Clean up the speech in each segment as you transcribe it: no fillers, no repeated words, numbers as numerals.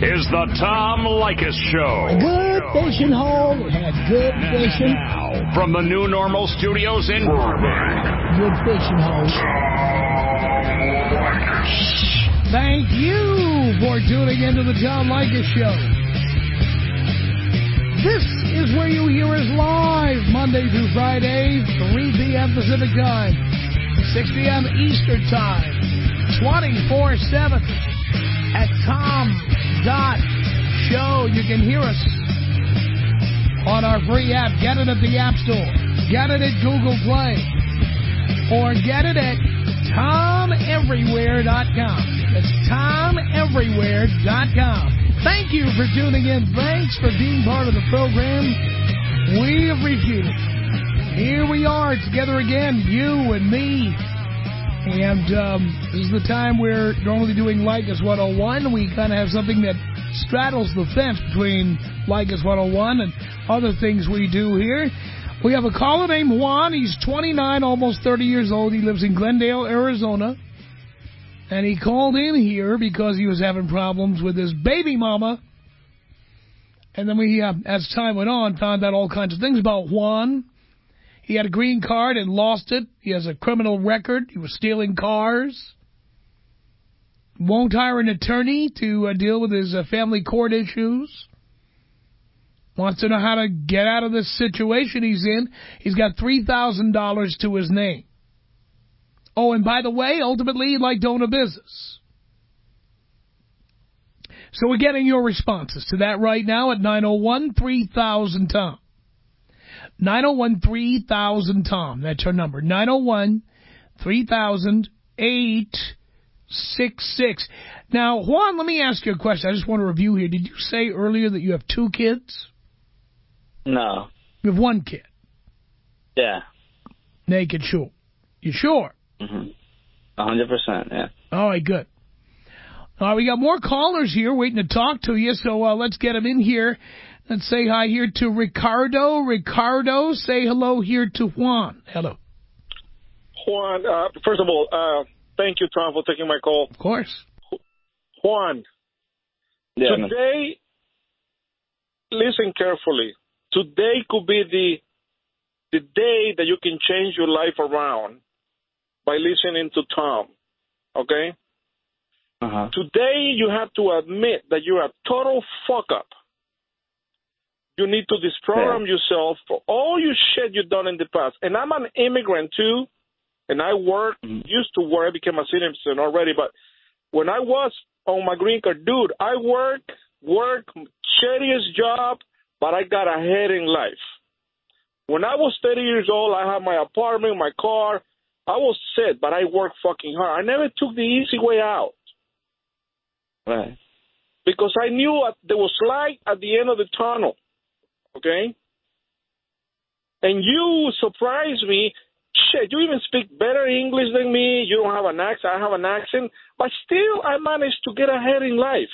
is the Tom Leykis Show. A good fishing hole had good fishing. Now, from the New Normal Studios in Burbank. Good fishing hole. Thank you for tuning into the Tom Leykis Show. This is where you hear us live, Monday through Friday, 3 p.m. Pacific Time, 6 p.m. Eastern Time, 24/7 at tom.show. You can hear us on our free app. Get it at the App Store. Get it at Google Play. Or get it at tomeverywhere.com. That's tomeverywhere.com. Thank you for tuning in. Thanks for being part of the program. We appreciate it. Here we are together again, you and me. And this is the time we're normally doing Leykis 101. We kind of have something that straddles the fence between Leykis 101 and other things we do here. We have a caller named Juan. He's 29, almost 30 years old. He lives in Glendale, Arizona. And he called in here because he was having problems with his baby mama. And then we, as time went on, found out all kinds of things about Juan. He had a green card and lost it. He has a criminal record. He was stealing cars. Won't hire an attorney to deal with his family court issues. Wants to know how to get out of this situation he's in. He's got $3,000 to his name. Oh, and by the way, ultimately, he'd like to own a business. So we're getting your responses to that right now at 901-3000-TOM. 901-3000-TOM. That's our number. 901-3000-866. Now, Juan, let me ask you a question. I just want to review here. Did you say earlier that you have 2 kids? No. You have 1 kid? Yeah. Naked, sure. You sure? 100%, yeah. All right, good. All right, we got more callers here waiting to talk to you, so let's get them in here. Let's say hi here to Ricardo. Ricardo, say hello here to Juan. Hello. Juan, first of all, thank you, Tom, for taking my call. Of course. Juan, Yeah, today, listen carefully. Today could be the day that you can change your life around by listening to Tom, okay? Uh-huh. Today you have to admit that you're a total fuck-up. You need to disprogram yourself for all your shit you've done in the past. And I'm an immigrant, too, and I used to work. I became a citizen already, but when I was on my green card, dude, I work, shittiest job, but I got ahead in life. When I was 30 years old, I had my apartment, my car. I was set, but I worked fucking hard. I never took the easy way out. Right. Because I knew there was light at the end of the tunnel, okay? And you surprised me. Shit, you even speak better English than me. You don't have an accent. I have an accent. But still, I managed to get ahead in life.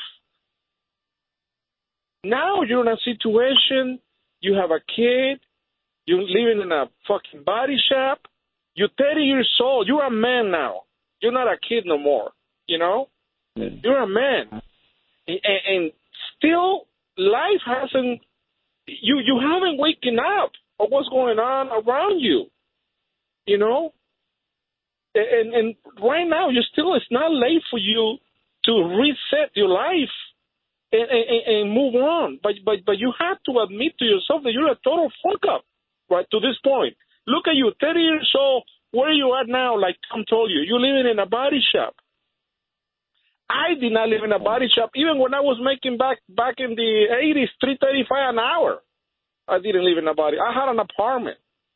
Now you're in a situation, you have a kid, you're living in a fucking body shop. You're 30 years old. You're a man now. You're not a kid no more, you know? Yeah. You're a man. And still, life hasn't, you haven't waken up of what's going on around you, you know? And right now, it's not late for you to reset your life and move on. But you have to admit to yourself that you're a total fuck-up, right, to this point. Look at you, 30 years old, where you are now, like Tom told you. You're living in a body shop. I did not live in a body shop. Even when I was making back in the 80s, $3.35 an hour, I didn't live in a body. I had an apartment,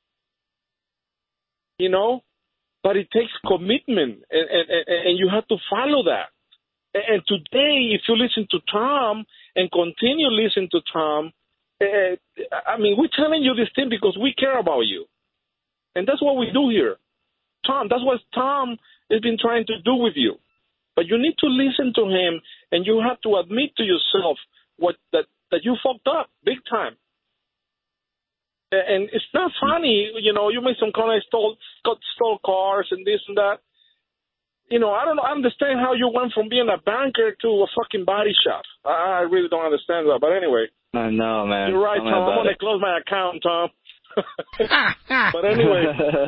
you know? But it takes commitment, and you have to follow that. And today, if you listen to Tom and continue listening to Tom, I mean, we're telling you this thing because we care about you. And that's what we do here. Tom, that's what Tom has been trying to do with you. But you need to listen to him, and you have to admit to yourself that you fucked up big time. And it's not funny, you know, you made some kind of stole cars and this and that. I don't understand how you went from being a banker to a fucking body shop. I really don't understand that. But anyway. I know, man. You're right, Tom. I'm going to close my account, Tom. But anyway.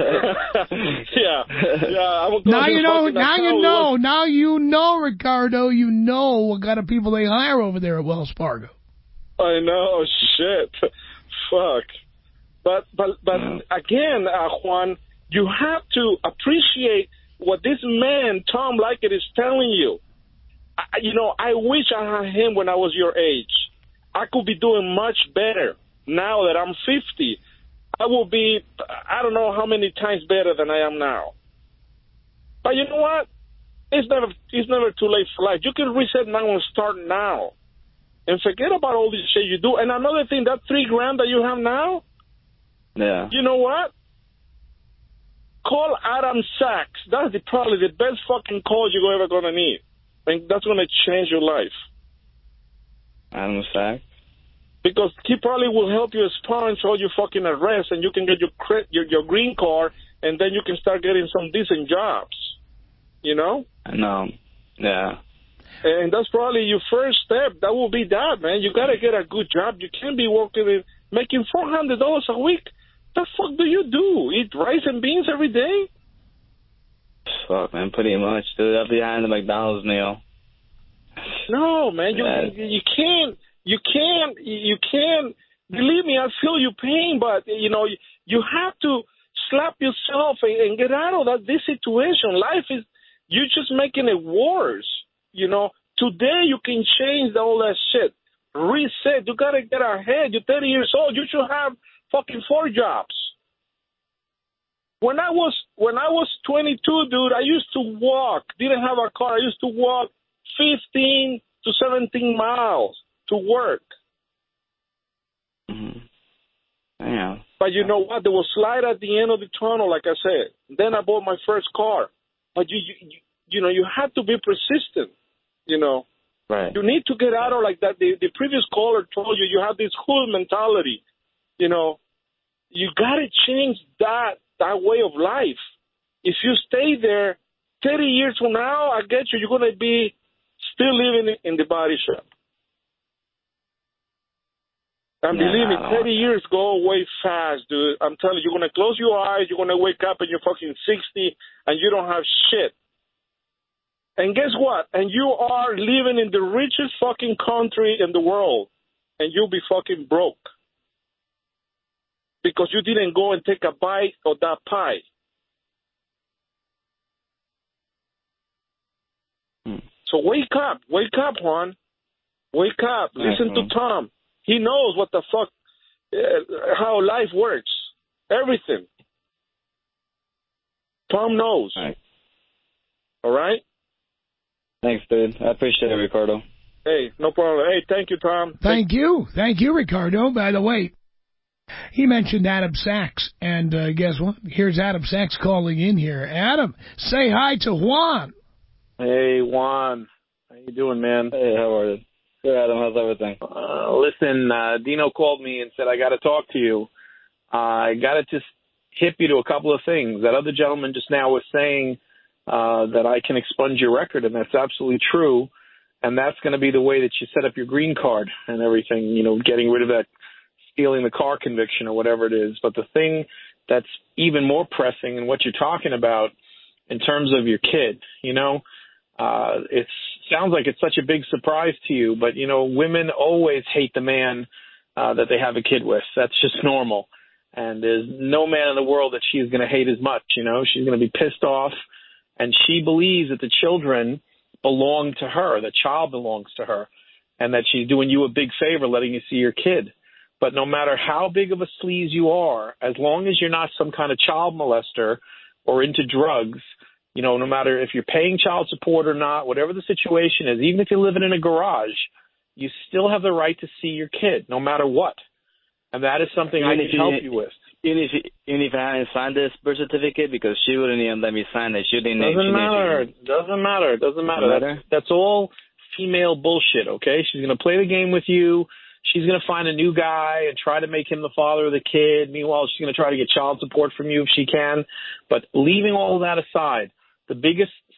yeah. Now you know, Ricardo, you know what kind of people they hire over there at Wells Fargo. I know, shit. Fuck. But again, Juan, you have to appreciate what this man, Tom Leykis, is telling you. I wish I had him when I was your age. I could be doing much better now that I'm 50. I will be, I don't know how many times better than I am now. But you know what? It's never too late for life. You can reset now and start now. And forget about all this shit you do. And another thing, that $3,000 that you have now, yeah. You know what? Call Adam Sachs. That's probably the best fucking call you're ever going to need. And that's going to change your life. Adam Sachs? Because he probably will help you expunge all your fucking arrests, and you can get your green card, and then you can start getting some decent jobs. You know? I know. Yeah. And that's probably your first step. That will be that, man. You got to get a good job. You can't be making $400 a week. The fuck do you do? Eat rice and beans every day? Fuck, man, pretty much, dude. I'll be behind the McDonald's meal. No, man, you can't. Believe me, I feel your pain, but you have to slap yourself and get out of this situation. Life is, you're just making it worse. Today you can change all that shit. Reset. You gotta get ahead. You're 30 years old. You should have fucking 4 jobs. When I was 22, dude, I used to walk. Didn't have a car. I used to walk 15 to 17 miles to work. Mm-hmm. Yeah. But you know what? There was light at the end of the tunnel, like I said. Then I bought my first car. But you have to be persistent. Right. You need to get out of like that. The previous caller told you have this whole mentality. You got to change that way of life. If you stay there 30 years from now, I get you're going to be still living in the body shop. And believe me, 30 years go away fast, dude. I'm telling you, you're going to close your eyes, you're going to wake up and you're fucking 60 and you don't have shit. And guess what? And you are living in the richest fucking country in the world. And you'll be fucking broke. Because you didn't go and take a bite of that pie. So wake up, Juan. Wake up. Listen to Tom. He knows what the fuck, how life works. Everything. Tom knows. All right? Thanks, dude. I appreciate it, Ricardo. Hey, no problem. Hey, thank you, Tom. Thank you. Thank you, Ricardo. By the way, he mentioned Adam Sachs, and guess what? Here's Adam Sachs calling in here. Adam, say hi to Juan. Hey, Juan. How you doing, man? Hey, how are you? Good, Adam. How's everything? Listen, Dino called me and said, I got to talk to you. I got to just hip you to a couple of things. That other gentleman just now was saying that I can expunge your record, and that's absolutely true. And that's going to be the way that you set up your green card and everything, getting rid of that stealing the car conviction or whatever it is. But the thing that's even more pressing and what you're talking about in terms of your kid, it sounds like it's such a big surprise to you, but, women always hate the man that they have a kid with. That's just normal. And there's no man in the world that she's going to hate as much, She's going to be pissed off, and she believes that the children belong to her, the child belongs to her, and that she's doing you a big favor letting you see your kid. But no matter how big of a sleaze you are, as long as you're not some kind of child molester or into drugs, no matter if you're paying child support or not, whatever the situation is, even if you're living in a garage, you still have the right to see your kid, no matter what. And that is something I can help you with. Even if I hadn't signed this birth certificate, because she wouldn't even let me sign it. Doesn't matter. That's all female bullshit, okay? She's going to play the game with you. She's going to find a new guy and try to make him the father of the kid. Meanwhile, she's going to try to get child support from you if she can. But leaving all of that aside, the biggest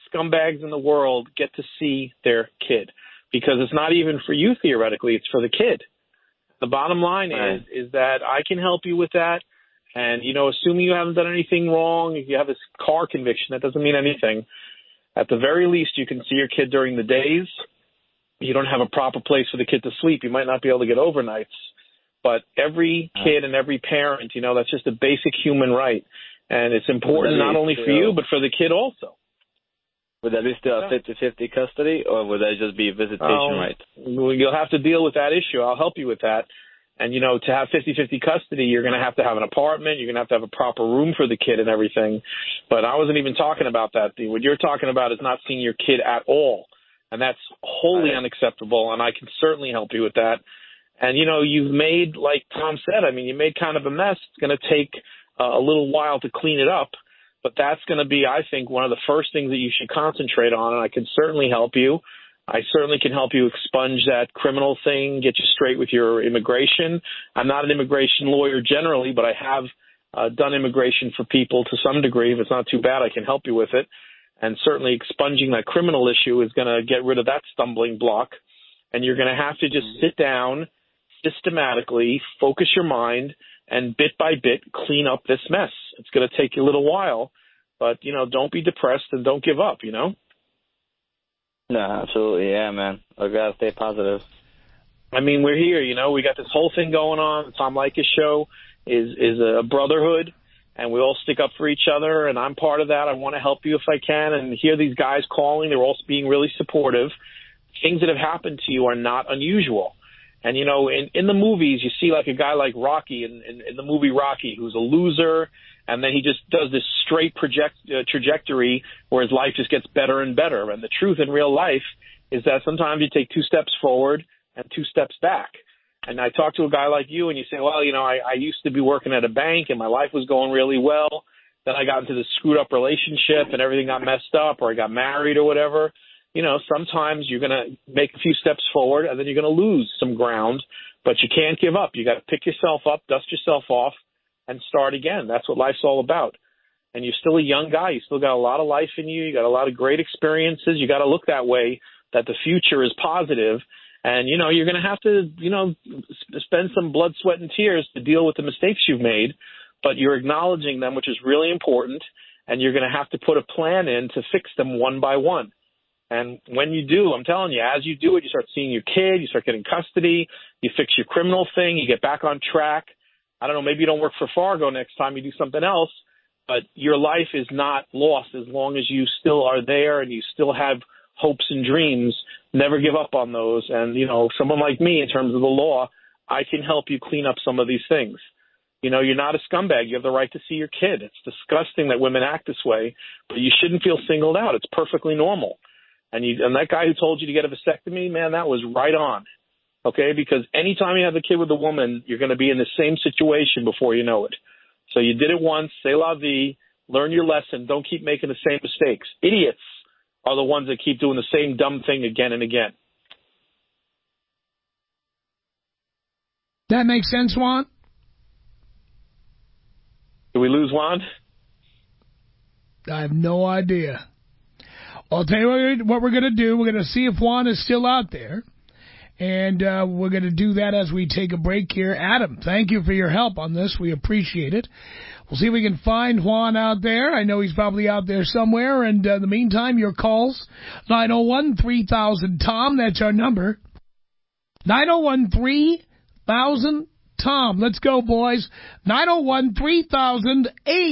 scumbags in the world get to see their kid, because it's not even for you theoretically, it's for the kid. The bottom line is that I can help you with that. And, you know, assuming you haven't done anything wrong, if you have this car conviction, that doesn't mean anything. At the very least, you can see your kid during the days. You don't have a proper place for the kid to sleep. You might not be able to get overnights. But every kid and every parent, you know, that's just a basic human right. And it's important not only for you, but for the kid also. Would that be still a 50-50 custody, or would that just be visitation rights? You'll have to deal with that issue. I'll help you with that. And, you know, to have 50-50 custody, you're going to have an apartment. You're going to have a proper room for the kid and everything. But I wasn't even talking about that. What you're talking about is not seeing your kid at all. And that's wholly unacceptable, and I can certainly help you with that. And, you know, you've made, like Tom said, I mean, you made kind of a mess. It's going to take a little while to clean it up. But that's going to be, I think, one of the first things that you should concentrate on, and I can certainly help you. I certainly can help you expunge that criminal thing, get you straight with your immigration. I'm not an immigration lawyer generally, but I have done immigration for people to some degree. If it's not too bad, I can help you with it. And certainly expunging that criminal issue is going to get rid of that stumbling block. And you're going to have to just sit down systematically, focus your mind, and bit by bit clean up this mess. It's going to take you a little while, but, you know, don't be depressed and don't give up, you know? No, absolutely. Yeah, man. I got to stay positive. I mean, we're here, you know. We got this whole thing going on. The Tom Leykis show is a brotherhood, and we all stick up for each other, and I'm part of that. I want to help you if I can, and hear these guys calling. They're all being really supportive. Things that have happened to you are not unusual. And, you know, in the movies, you see like a guy like Rocky in the movie Rocky, who's a loser, and then he just does this straight trajectory where his life just gets better and better. And the truth in real life is that sometimes you take 2 steps forward and 2 steps back. And I talk to a guy like you, and you say, well, you know, I used to be working at a bank, and my life was going really well. Then I got into this screwed-up relationship, and everything got messed up, or I got married or whatever. You know, sometimes you're going to make a few steps forward, and then you're going to lose some ground, but you can't give up. You got to pick yourself up, dust yourself off, and start again. That's what life's all about. And you're still a young guy. You still got a lot of life in you. You got a lot of great experiences. You got to look that way, that the future is positive. And, you know, you're going to have to, you know, spend some blood, sweat, and tears to deal with the mistakes you've made, but you're acknowledging them, which is really important, and you're going to have to put a plan in to fix them one by one. And when you do, I'm telling you, as you do it, you start seeing your kid, you start getting custody, you fix your criminal thing, you get back on track. I don't know, maybe you don't work for Fargo next time, you do something else, but your life is not lost as long as you still are there and you still have hopes and dreams. Never give up on those. And, you know, someone like me, in terms of the law, I can help you clean up some of these things. You know, you're not a scumbag. You have the right to see your kid. It's disgusting that women act this way, but you shouldn't feel singled out. It's perfectly normal. And that guy who told you to get a vasectomy, man, that was right on, okay? Because anytime you have a kid with a woman, you're going to be in the same situation before you know it. So you did it once, say la vie, learn your lesson, don't keep making the same mistakes. Idiots are the ones that keep doing the same dumb thing again and again. That makes sense, Juan? Did we lose Juan? I have no idea. I'll tell you what we're going to do. We're going to see if Juan is still out there. And we're going to do that as we take a break here. Adam, thank you for your help on this. We appreciate it. We'll see if we can find Juan out there. I know he's probably out there somewhere. And in the meantime, your calls, 901-3000-TOM. That's our number. 901-3000-TOM. Let's go, boys. 901-3000-866.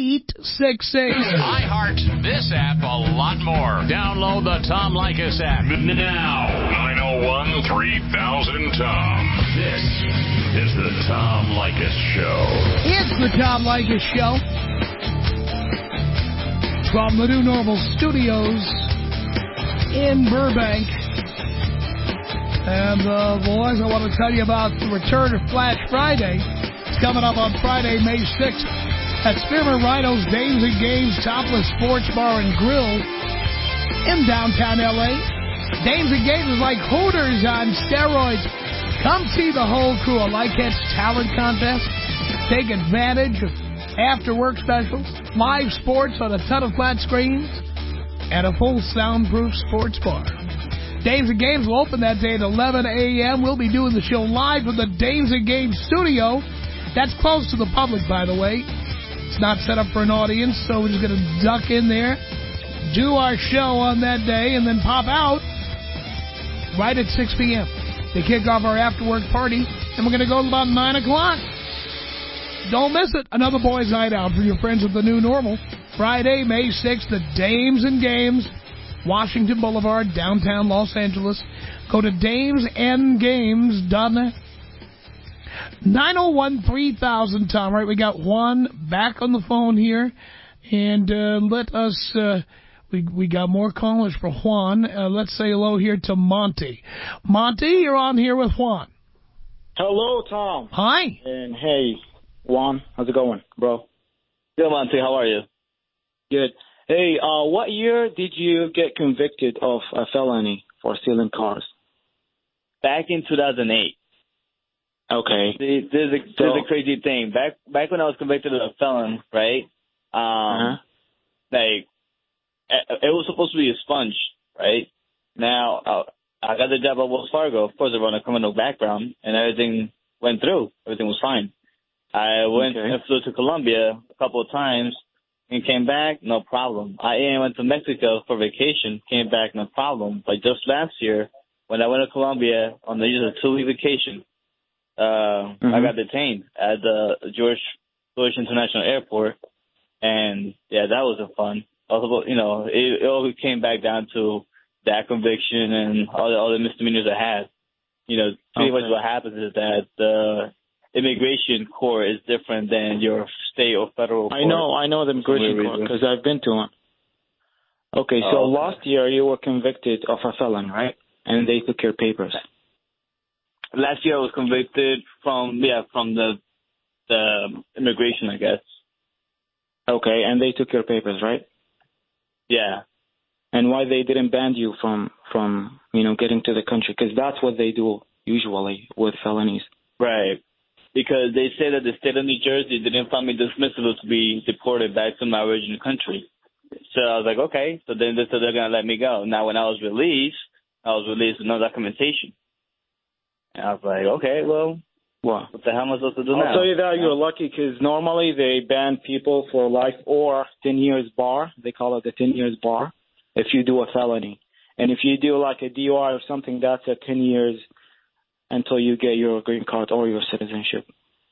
iHeart this app a lot more. Download the Tom Leykis app now. 901-3000-TOM. This is the Tom Leykis Show. It's the Tom Leykis Show. From the New Normal Studios in Burbank. And, boys, I want to tell you about the return of Flash Friday. It's coming up on Friday, May 6th at Spearman Rhino's Dames and Games Topless Sports Bar and Grill in downtown L.A. Dames and Games is like Hooters on steroids. Come see the whole crew of Likehead's talent contest. Take advantage of after-work specials, live sports on a ton of flat screens, and a full soundproof sports bar. Dames and Games will open that day at 11 a.m. We'll be doing the show live from the Dames and Games studio. That's closed to the public, by the way. It's not set up for an audience, so we're just going to duck in there, do our show on that day, and then pop out right at 6 p.m. to kick off our after-work party, and we're going to go to about 9 o'clock. Don't miss it. Another boys' night out for your friends with the new normal. Friday, May 6th, the Dames and Games, Washington Boulevard, downtown Los Angeles. Go to damesandgames.net. 901-3000, Tom. Right, we got Juan back on the phone here. And let us, we got more callers for Juan. Let's say hello here to Monty. Monty, you're on here with Juan. Hello, Tom. Hi. And hey, Juan, how's it going, bro? Good, Monty. How are you? Good. Hey, what year did you get convicted of a felony for stealing cars? Back in 2008. Okay. There's a crazy thing. Back when I was convicted of a felon, right? Like, it was supposed to be a sponge, right? Now, I got the job at Wells Fargo. Of course, I run a criminal background, and everything went through. Everything was fine. I went and flew to Colombia a couple of times and came back, no problem. I even went to Mexico for vacation, came back, no problem. But just last year, when I went to Colombia on the 2-week vacation, I got detained at the George Bush International Airport, and yeah, that wasn't fun. Also, it all came back down to that conviction and all the misdemeanors I had. Pretty much what happens is that the immigration court is different than your state or federal court. I know the immigration court because I've been to one. Okay, so last year you were convicted of a felon, right? And they took your papers. Last year I was convicted from the immigration, I guess. Okay, and they took your papers, right? Yeah. And why they didn't ban you from getting to the country? Because that's what they do usually with felonies. Right. Because they say that the state of New Jersey didn't find me dismissible to be deported back to my original country. So I was like, okay. So then they said they're going to let me go. Now, when I was released with no documentation. And I was like, okay, well, what the hell am I supposed to do now? I'll tell you that you're lucky because normally they ban people for life or 10 years bar. They call it the 10 years bar if you do a felony. And if you do like a DUI or something, that's a 10 years until you get your green card or your citizenship.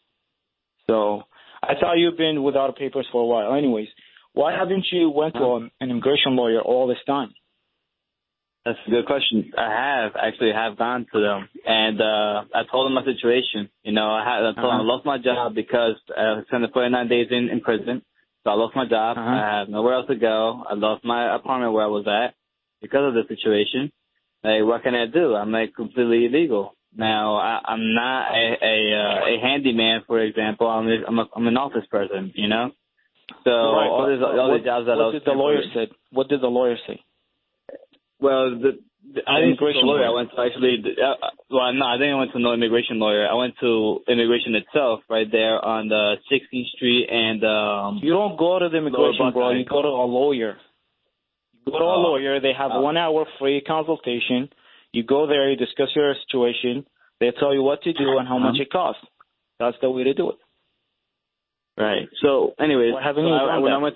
So I thought you've been without papers for a while. Anyways, why haven't you went to an immigration lawyer all this time? That's a good question. I have gone to them, and I told them my situation. I told them I lost my job because I spent 49 days in prison, so I lost my job. I have nowhere else to go. I lost my apartment where I was at because of the situation. Like, what can I do? I'm completely illegal. Now, I'm not a handyman, for example. I'm an office person, So right, all these jobs that what did the lawyer say? What did the lawyer say? Well, I didn't go to a lawyer. I went to I didn't went to no immigration lawyer. I went to immigration itself right there on the 16th Street and you don't go to the immigration, bro. You go to a lawyer. You go to a lawyer. They have 1 hour free consultation. You go there. You discuss your situation. They tell you what to do and how much it costs. That's the way to do it. Right. So, anyways, I went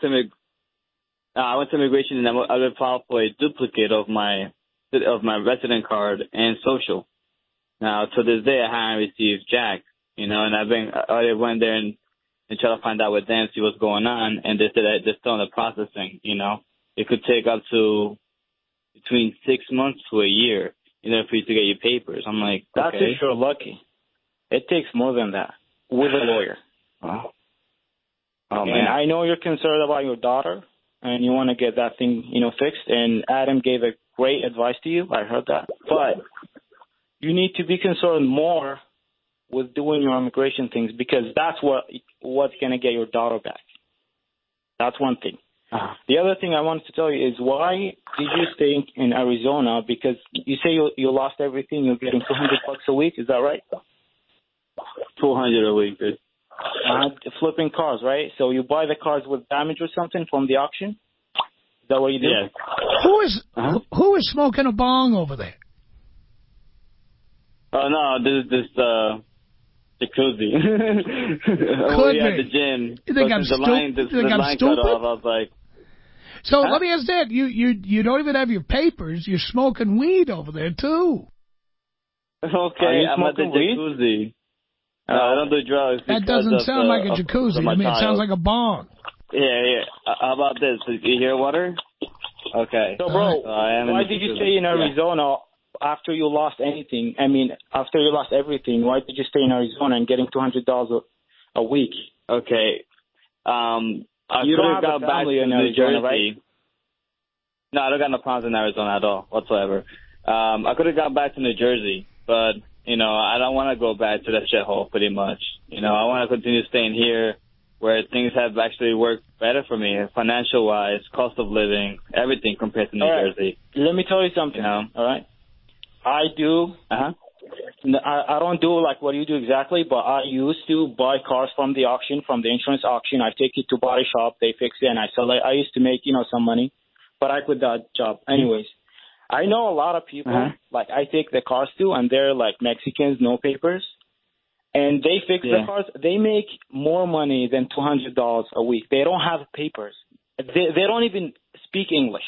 to immigration and I would file for a duplicate of my resident card and social. Now, to this day, I haven't received jack, and I went there and tried to find out with them, see what's going on, and they said that they're still in the processing, It could take up to between 6 months to a year, for you to get your papers. I'm like, that's okay. if you're lucky. It takes more than that with a lawyer. And I know you're concerned about your daughter, and you want to get that thing, fixed. And Adam gave a great advice to you. I heard that. But you need to be concerned more with doing your immigration things because that's what's going to get your daughter back. That's one thing. The other thing I wanted to tell you is why did you stay in Arizona? Because you say you lost everything. You're getting $200 a week. Is that right? $200 a week, dude. Flipping cars, right? So you buy the cars with damage or something from the auction? Is that what you do? Yeah. Who is smoking a bong over there? Oh, no, this is jacuzzi. Could we at be. the gym. You think But I'm since the line, stupid? the You think I'm line cut stupid? off, I was like, So let me ask that. You don't even have your papers. You're smoking weed over there, too. okay, I'm at the jacuzzi. No, I don't do drugs. That doesn't sound like a jacuzzi. I I mean, it sounds like a bong. Yeah. How about this? Do you hear water? Okay. So, bro, why did you stay in Arizona after you lost anything? I mean, after you lost everything, why did you stay in Arizona and getting $200 a week? Okay. You don't have a family in Arizona, right? No, I don't got no problems in Arizona at all, whatsoever. I could have gone back to New Jersey, but, I don't want to go back to that shithole pretty much. I want to continue staying here where things have actually worked better for me, financial-wise, cost of living, everything compared to New Jersey. Let me tell you something, all right? I do. I don't do like what you do exactly, but I used to buy cars from the auction, from the insurance auction. I take it to body shop, they fix it, and I sell it. I used to make, some money, but I quit that job. Anyways, I know a lot of people, like I take the cars to, and they're like Mexicans, no papers, and they fix the cars. They make more money than $200 a week. They don't have papers. They don't even speak English.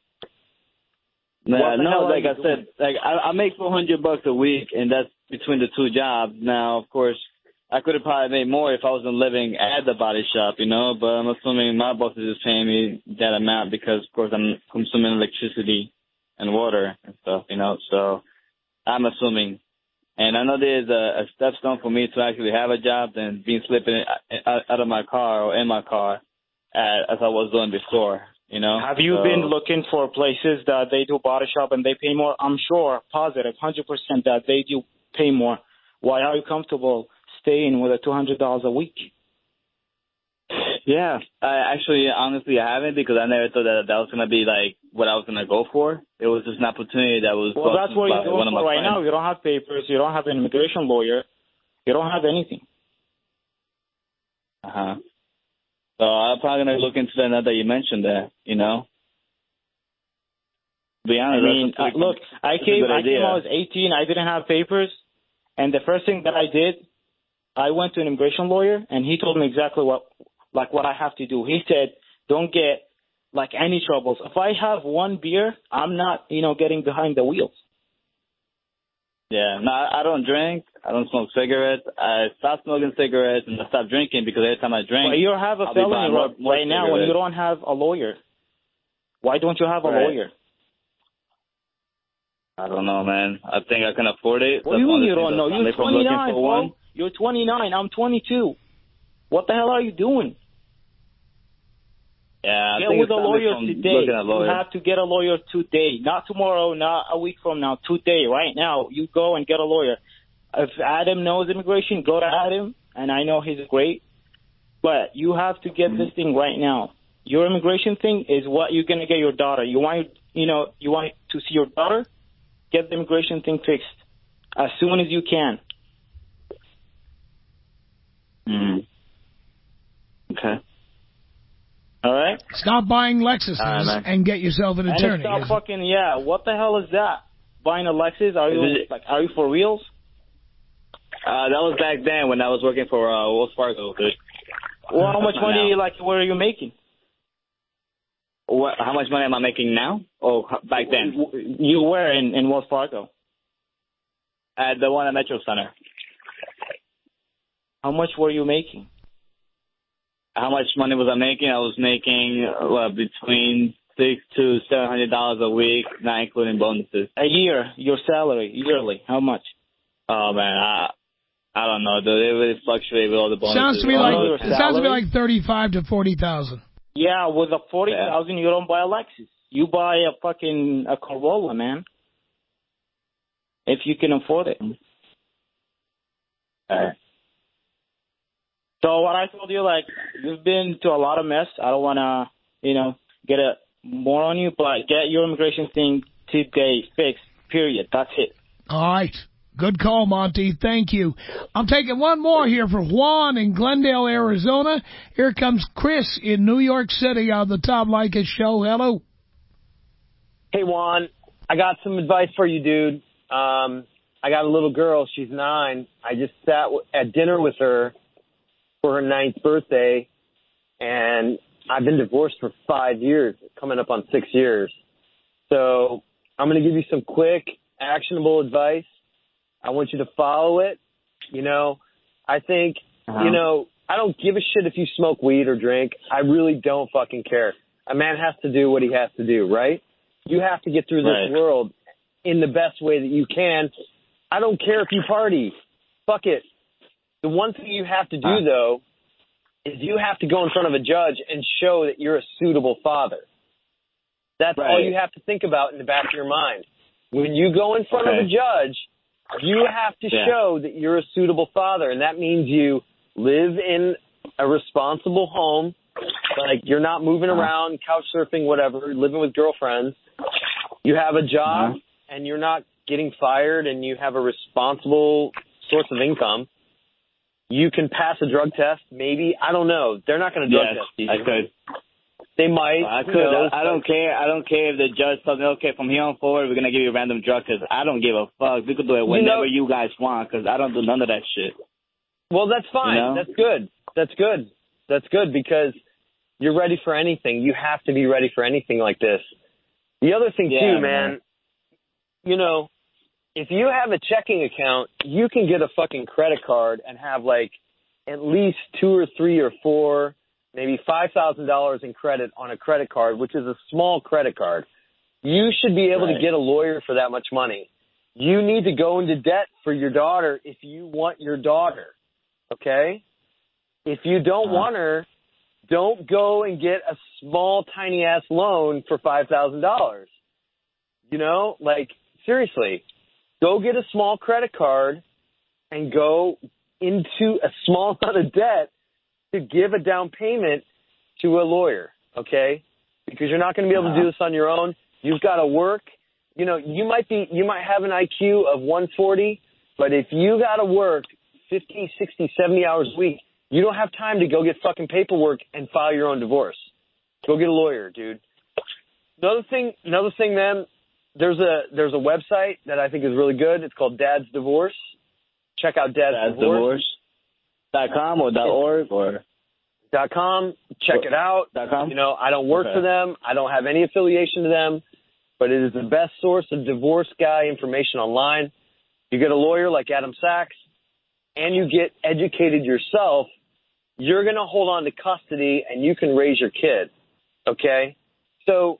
No, like I said, I make $400 a week, and that's between the two jobs. Now, of course, I could have probably made more if I wasn't living at the body shop, but I'm assuming my boss is just paying me that amount because, of course, I'm consuming electricity and water and stuff, so I'm assuming. And I know there's a stepstone for me to actually have a job than being slipping out of my car or in my car as I was doing before. Have you been looking for places that they do body shop and they pay more? I'm sure, positive, 100% that they do pay more. Why are you comfortable staying with $200 a week? Yeah, honestly, I haven't because I never thought that was going to be like what I was going to go for. It was just an opportunity that was. Well, that's what you're going for right now. You don't have papers. You don't have an immigration lawyer. You don't have anything. So I'm probably going to look into that now that you mentioned that, To be honest, look, I came when I was 18. I didn't have papers. And the first thing that I did, I went to an immigration lawyer, and he told me exactly what I have to do. He said, don't get, any troubles. If I have one beer, I'm not, getting behind the wheels. Yeah, no, I don't drink. I don't smoke cigarettes. I stopped smoking cigarettes and I stopped drinking because every time I drink, but you have a felony right now when you don't have a lawyer. Why don't you have a lawyer? I don't know, man. I think I can afford it. What do you mean you don't know? You're 29, bro. You're 29. I'm 22. What the hell are you doing? Yeah, get with a lawyer today. You have to get a lawyer today, not tomorrow, not a week from now. Today, right now, you go and get a lawyer. If Adam knows immigration, go to Adam, and I know he's great. But you have to get this thing right now. Your immigration thing is what you're gonna get your daughter. You want to see your daughter? Get the immigration thing fixed as soon as you can. Okay. All right? Stop buying Lexuses and get yourself an attorney. And stop what the hell is that? Buying a Lexus? Are you for reals? That was back then when I was working for Wells Fargo. Well, how much money, were you making? How much money am I making now? Oh, back then? You were in Wells Fargo. At the one at Metro Center. How much were you making? How much money was I making? I was making between $600 to $700 a week, not including bonuses. A year, your salary, yearly, how much? Oh, man, I don't know. It really fluctuates with all the bonuses. Sounds to me like 35 to 40,000. Yeah, with a 40,000, you don't buy a Lexus. You buy a Corolla, man. If you can afford it. All right. So what I told you, you've been to a lot of mess. I don't want to, get more on you, but get your immigration thing today fixed, period. That's it. All right. Good call, Monty. Thank you. I'm taking one more here for Juan in Glendale, Arizona. Here comes Chris in New York City on the Tom Leykis Show. Hello. Hey, Juan, I got some advice for you, dude. I got a little girl. She's 9. I just sat at dinner with her for her 9th birthday, and I've been divorced for 5 years, coming up on 6 years. So I'm going to give you some quick, actionable advice. I want you to follow it. You know, I think, you know, I don't give a shit if you smoke weed or drink. I really don't fucking care. A man has to do what he has to do, right? You have to get through this world in the best way that you can. I don't care if you party. Fuck it. The one thing you have to do, though, is you have to go in front of a judge and show that you're a suitable father. That's all you have to think about in the back of your mind. When you go in front of a judge, you have to show that you're a suitable father, and that means you live in a responsible home, like you're not moving around, couch surfing, whatever, living with girlfriends. You have a job, and you're not getting fired, and you have a responsible source of income. You can pass a drug test, maybe. I don't know. They're not going to drug test you. I could. They might. I could. I don't care. I don't care if the judge tells me, okay, from here on forward, we're going to give you a random drug test. I don't give a fuck. We could do it whenever you guys want, because I don't do none of that shit. Well, that's fine. You know? That's good. That's good. That's good, because you're ready for anything. You have to be ready for anything like this. The other thing, too, man, you know, if you have a checking account, you can get a fucking credit card and have, like, at least 2 or 3 or 4, maybe $5,000 in credit on a credit card, which is a small credit card. You should be able to get a lawyer for that much money. You need to go into debt for your daughter if you want your daughter, okay? If you don't want her, don't go and get a small, tiny-ass loan for $5,000. You know, like, seriously, go get a small credit card and go into a small amount of debt to give a down payment to a lawyer, okay? Because you're not going to be able to do this on your own. You've got to work. You know, you might have an IQ of 140, but if you got to work 50, 60, 70 hours a week, you don't have time to go get fucking paperwork and file your own divorce. Go get a lawyer, dude. Another thing, man, there's a website that I think is really good. It's called Dad's Divorce. Check out Dad's Divorce. .com or .org or .com. Check it out. .com. You know, I don't work for them. I don't have any affiliation to them, but it is the best source of divorce guy information online. You get a lawyer like Adam Sachs, and you get educated yourself. You're going to hold on to custody, and you can raise your kid. Okay? So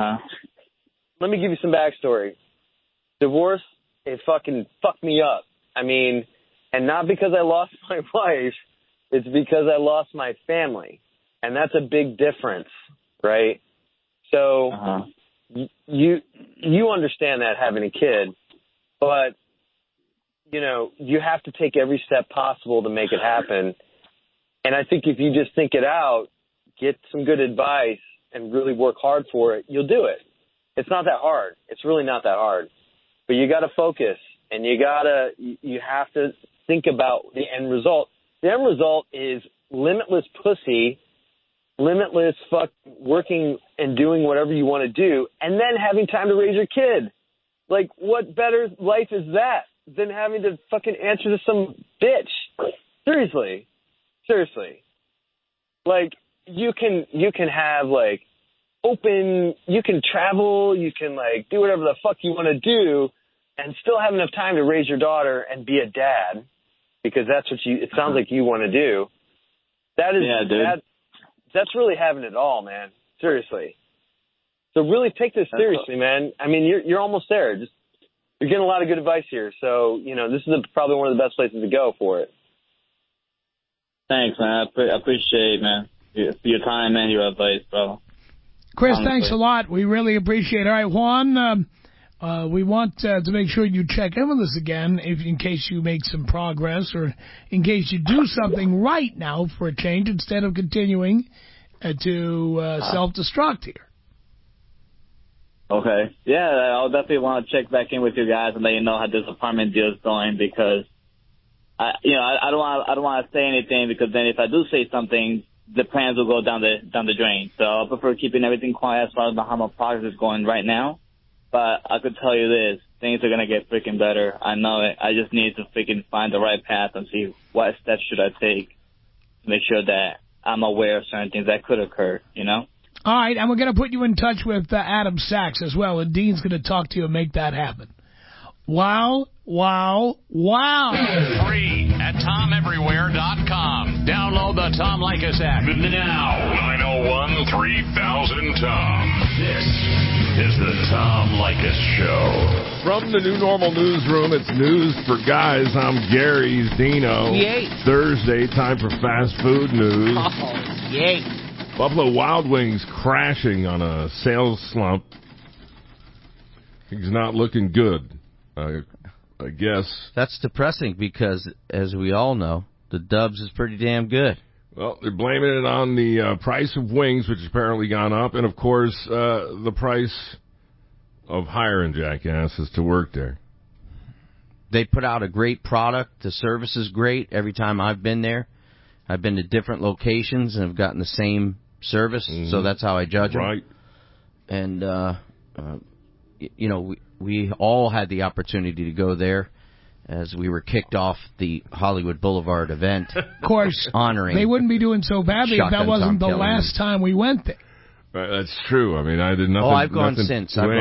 let me give you some backstory. Divorce, it fucking fucked me up. I mean, and not because I lost my wife, it's because I lost my family. And that's a big difference, right? So you understand that having a kid, but, you know, you have to take every step possible to make it happen. And I think if you just think it out, get some good advice, and really work hard for it, you'll do it. It's not that hard. It's really not that hard. But you got to focus, and you have to think about the end result. The end result is limitless pussy, limitless working and doing whatever you want to do, and then having time to raise your kid. Like, what better life is that than having to fucking answer to some bitch? Seriously. Like, you can have, like, you can travel, you can, like, do whatever the fuck you want to do and still have enough time to raise your daughter and be a dad, because that's what it sounds like you want to do. That is, that's really having it all, man. Seriously. So really take this seriously, man. I mean, you're almost there. You're getting a lot of good advice here. So, you know, this is probably one of the best places to go for it. Thanks, man. I appreciate, man, your time and your advice, bro. Chris, thanks a lot. We really appreciate it. All right, Juan, we want to make sure you check in with us again in case you make some progress or in case you do something right now for a change instead of continuing to self-destruct here. Okay. Yeah, I'll definitely want to check back in with you guys and let you know how this apartment deal is going, because I don't want to say anything, because then if I do say something, the plans will go down the drain. So I prefer keeping everything quiet as far as how my progress is going right now. But I could tell you this, things are going to get freaking better. I know it. I just need to freaking find the right path and see what steps should I take to make sure that I'm aware of certain things that could occur, you know? All right, and we're going to put you in touch with Adam Sachs as well, and Dean's going to talk to you and make that happen. Wow, wow, wow. Free at TomEverywhere.com. Download the Tom Leykis app now. 901-3000-TOM. This is the Tom Leykis Show. From the New Normal Newsroom, it's News for Guys. I'm Gary's Dino. Yay. Thursday, time for fast food news. Oh, yay. Buffalo Wild Wings crashing on a sales slump. Things not looking good. I guess. That's depressing because, as we all know, the Dubs is pretty damn good. Well, they're blaming it on the price of wings, which has apparently gone up, and, of course, the price of hiring jackasses to work there. They put out a great product. The service is great. Every time I've been there, I've been to different locations and have gotten the same service, so that's how I judge them. Right. And, you know, we all had the opportunity to go there as we were kicked off the Hollywood Boulevard event. Of course, honoring. They wouldn't be doing so badly if that wasn't the last time we went there. Right, that's true. I mean, I did nothing. Oh, I've gone since. Not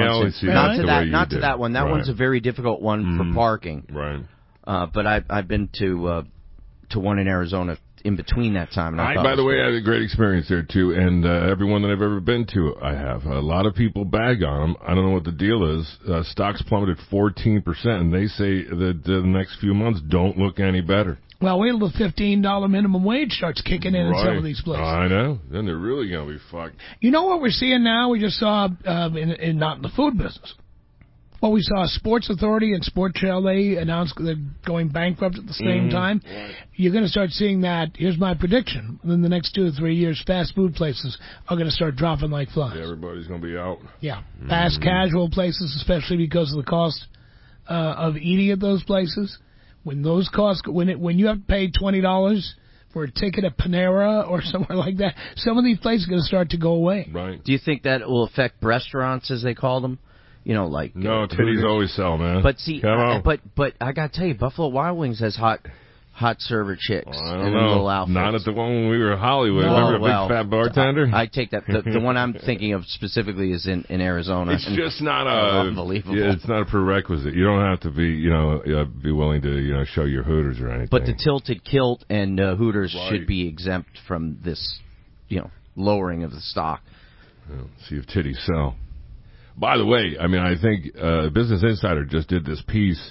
to that one. That one's a very difficult one for parking. Right. But I've been to one in Arizona in between that time. And by the way, I had a great experience there, too, and everyone that I've ever been to, I have. A lot of people bag on them. I don't know what the deal is. Stocks plummeted 14%, and they say that the next few months don't look any better. Well, wait till the $15 minimum wage starts kicking in some of these places. I know. Then they're really going to be fucked. You know what we're seeing now? We just saw, not in the food business. Well, we saw Sports Authority and Sport Chalet announce they're going bankrupt at the same time. Right. You're going to start seeing that. Here's my prediction. Within the next 2 or 3 years, fast food places are going to start dropping like flies. Yeah, everybody's going to be out. Yeah. Fast casual places, especially because of the cost of eating at those places. When those costs, when you have to pay $20 for a ticket at Panera or somewhere like that, some of these places are going to start to go away. Right. Do you think that will affect restaurants, as they call them? You know, like no, titties always sell, man. But see, but I got to tell you, Buffalo Wild Wings has hot server chicks in little outfits. Not at the one when we were in Hollywood. Remember a big fat bartender? I take that. The one I'm thinking of specifically is in Arizona. It's just not unbelievable. Yeah, it's not a prerequisite. You don't have to be be willing to show your Hooters or anything. But the tilted kilt and Hooters should be exempt from this lowering of the stock. Well, see if titties sell. By the way, I mean, I think Business Insider just did this piece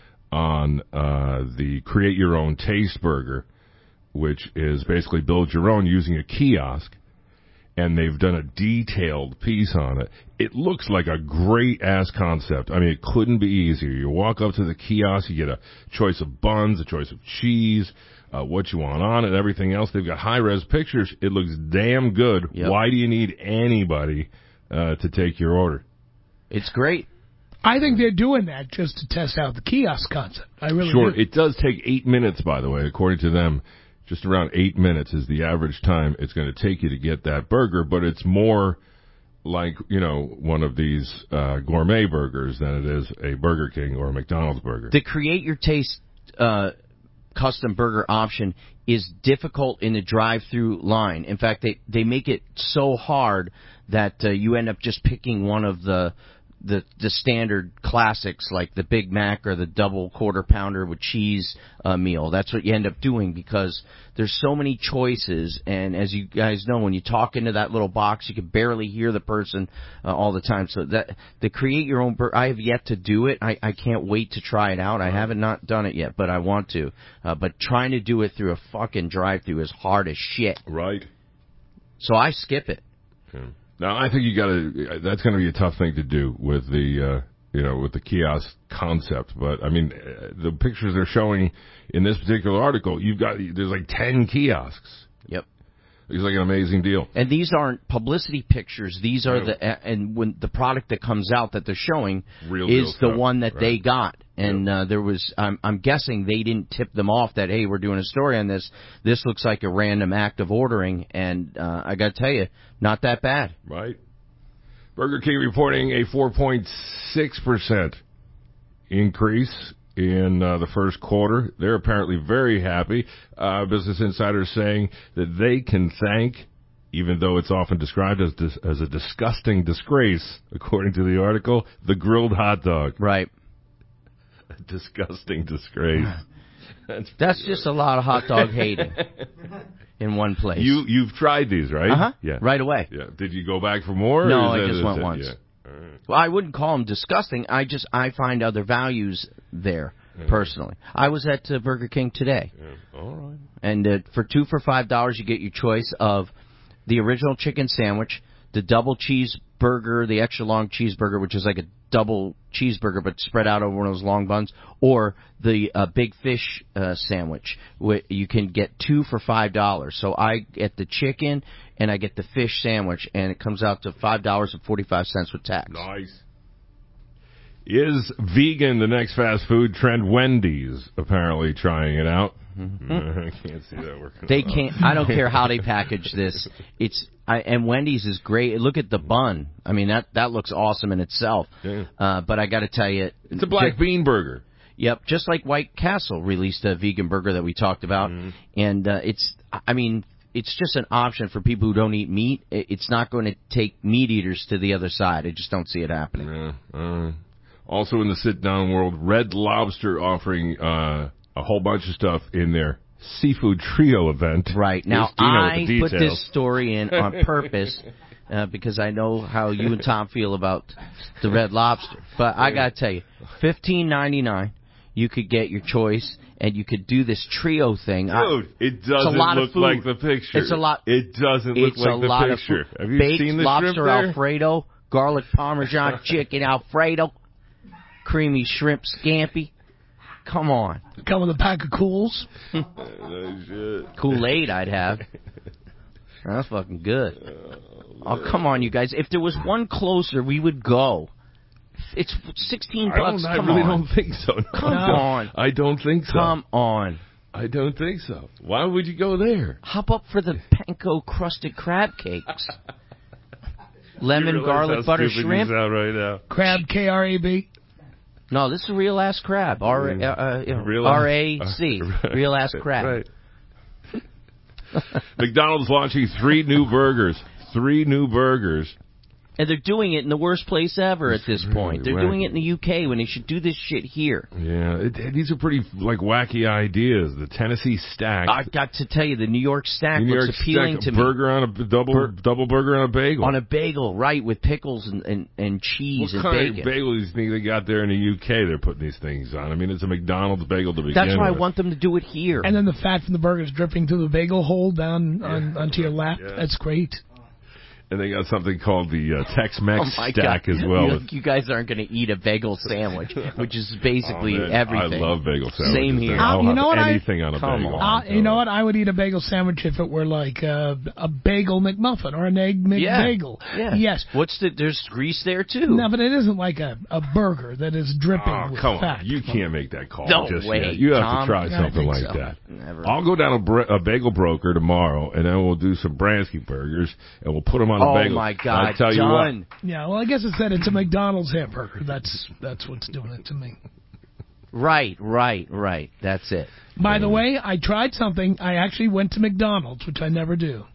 on the Create Your Own Taste Burger, which is basically build your own using a kiosk, and they've done a detailed piece on it. It looks like a great-ass concept. I mean, it couldn't be easier. You walk up to the kiosk, you get a choice of buns, a choice of cheese, what you want on it, everything else. They've got high-res pictures. It looks damn good. Yep. Why do you need anybody to take your order? It's great. I think they're doing that just to test out the kiosk concept. I really do. do. It does take 8 minutes, by the way, according to them. Just around 8 minutes is the average time it's going to take you to get that burger, but it's more like, one of these gourmet burgers than it is a Burger King or a McDonald's burger. The Create Your Taste custom burger option is difficult in the drive-through line. In fact, they make it so hard that you end up just picking one of the standard classics like the Big Mac or the double quarter pounder with cheese meal. That's what you end up doing because there's so many choices, and as you guys know, when you talk into that little box, you can barely hear the person all the time. So that the Create Your Own burger, I have yet to do it. I can't wait to try it out. I haven't not done it yet, but I want to. But trying to do it through a fucking drive-through is hard as shit. Right. So I skip it. Okay. Now, I think that's going to be a tough thing to do with the, with the kiosk concept. But, I mean, the pictures they're showing in this particular article, there's like 10 kiosks. Yep. It's like an amazing deal. And these aren't publicity pictures. These are and when the product that comes out that they're showing is the one that they got. And there was, I'm guessing they didn't tip them off that, hey, we're doing a story on this. This looks like a random act of ordering. And I got to tell you, not that bad. Right. Burger King reporting a 4.6% increase in the first quarter. They're apparently very happy. Business Insider saying that they can thank, even though it's often described as a disgusting disgrace, according to the article, the grilled hot dog. Right. A disgusting disgrace. That's just a lot of hot dog hating in one place. You've tried these, right? Uh-huh. Yeah. Right away. Yeah. Did you go back for more? No, I just went once. Yeah. Right. Well, I wouldn't call them disgusting. I find other values there, personally. I was at Burger King today. Yeah. All right. And for $2 for $5, you get your choice of the original chicken sandwich, the double cheeseburger, the extra long cheeseburger, which is like a double cheeseburger but spread out over one of those long buns, or the big fish sandwich. You can get 2 for $5. So I get the chicken and I get the fish sandwich, and it comes out to $5.45 with tax. Nice. Is vegan the next fast food trend? Wendy's apparently trying it out. I can't see that working. They can't. I don't care how they package this. And Wendy's is great. Look at the bun. I mean, that looks awesome in itself. Yeah. But I got to tell you, it's a black bean burger. Yep, just like White Castle released a vegan burger that we talked about, and it's just an option for people who don't eat meat. It's not going to take meat eaters to the other side. I just don't see it happening. Yeah. Also in the sit-down world, Red Lobster offering a whole bunch of stuff in their Seafood Trio event. Right. Now, I put this story in on purpose because I know how you and Tom feel about the Red Lobster. But I got to tell you, $15.99, you could get your choice, and you could do this trio thing. Dude, it doesn't look like the picture. It's a lot. It doesn't look like the picture. Have you Baked seen the lobster shrimp there? Alfredo, garlic Parmesan chicken Alfredo, creamy shrimp scampi. Come on. Come with a pack of Cools. Kool-Aid I'd have. That's fucking good. Oh, come on, you guys. If there was one closer, we would go. It's $16. I really don't think so. No. Come on. I don't think so. Come on. I don't think so. Why would you go there? Hop up for the panko crusted crab cakes. Lemon, garlic, butter, shrimp. You sound right now. Crab, K-R-A-B. No, this is a real ass crab. R-A-C. Real ass crab. Right. McDonald's launching 3 new burgers. 3 new burgers. And they're doing it in the worst place ever at this point. They're doing it in the UK when they should do this shit here. Yeah, these are pretty wacky ideas. The Tennessee Stack. I've got to tell you, the New York Stack looks appealing to me. Burger on a double burger on a bagel. On a bagel, right, with pickles and cheese and bacon. What kind of bagel do you think they got there in the UK? They're putting these things on. I mean, it's a McDonald's bagel to begin with. That's why I want them to do it here. And then the fat from the burger is dripping through the bagel hole down onto your lap. Yeah. That's great. And they got something called the Tex-Mex Stack as well. You guys aren't going to eat a bagel sandwich, which is basically everything. I love bagel sandwiches. Same here. I'll have anything on a bagel. You know what? I would eat a bagel sandwich if it were like a bagel McMuffin or an egg McBagel. Yeah. Yes. There's grease there, too. No, but it isn't like a burger that is dripping with come fat. On. You can't make that call just yet. Way, You have Tom, to try something like that. Never. I'll go down a bagel broker tomorrow, and then we'll do some Bransky burgers, and we'll put them on a bagel. Oh, my God. I'll tell you what. Yeah, well, I guess it's a McDonald's hamburger. That's what's doing it to me. Right. That's it. By the way, I tried something. I actually went to McDonald's, which I never do.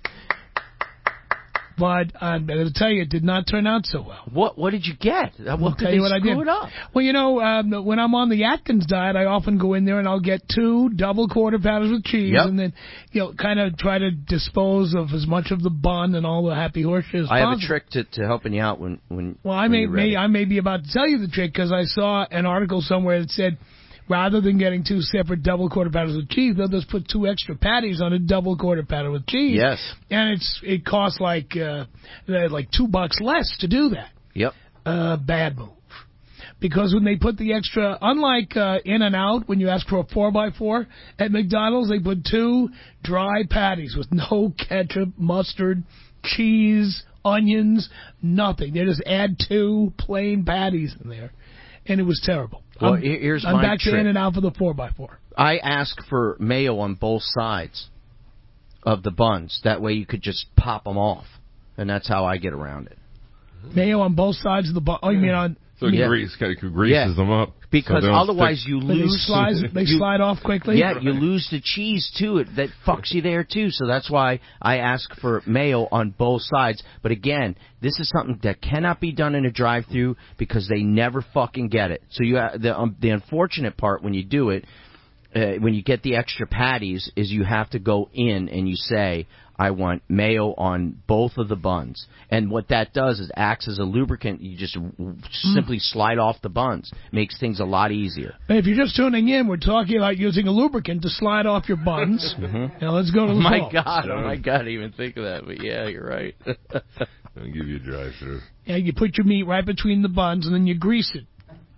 But I'm going to tell you, it did not turn out so well. What did you get? I'll tell you what I did. It up? Well, when I'm on the Atkins diet, I often go in there and I'll get 2 double quarter pounders with cheese, and then kind of try to dispose of as much of the bun and all the happy horse shit as possible. I have a trick to helping you out when. Well, I may be about to tell you the trick because I saw an article somewhere that said, rather than getting 2 separate double quarter pounders with cheese, they'll just put 2 extra patties on a double quarter pounder with cheese. Yes. And it costs like $2 less to do that. Yep. Bad move. Because when they put the extra, unlike In-N-Out, when you ask for a 4x4 at McDonald's, they put 2 dry patties with no ketchup, mustard, cheese, onions, nothing. They just add 2 plain patties in there. And it was terrible. Well, here's my trick. I'm back to In-N-Out for the 4x4. I ask for mayo on both sides of the buns. That way you could just pop them off. And that's how I get around it. Mayo on both sides of the bun. Oh, you mean on... So it greases them up. Because so otherwise you lose... They slide off quickly? Yeah, you lose the cheese, too. That fucks you there, too. So that's why I ask for mayo on both sides. But again, this is something that cannot be done in a drive-thru because they never fucking get it. So the unfortunate part when you do it, when you get the extra patties, is you have to go in and you say, I want mayo on both of the buns. And what that does is acts as a lubricant. You just simply slide off the buns. Makes things a lot easier. But if you're just tuning in, we're talking about using a lubricant to slide off your buns. Now let's go to the phone. Oh my God, I didn't even think of that. But yeah, you're right. I'll give you a drive-through. Yeah, you put your meat right between the buns and then you grease it.